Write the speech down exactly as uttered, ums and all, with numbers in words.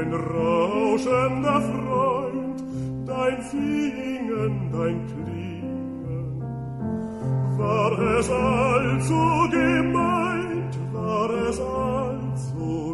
dein rauschender Freund, dein Singen, dein Klingen. War es allzu gemeint, war es allzu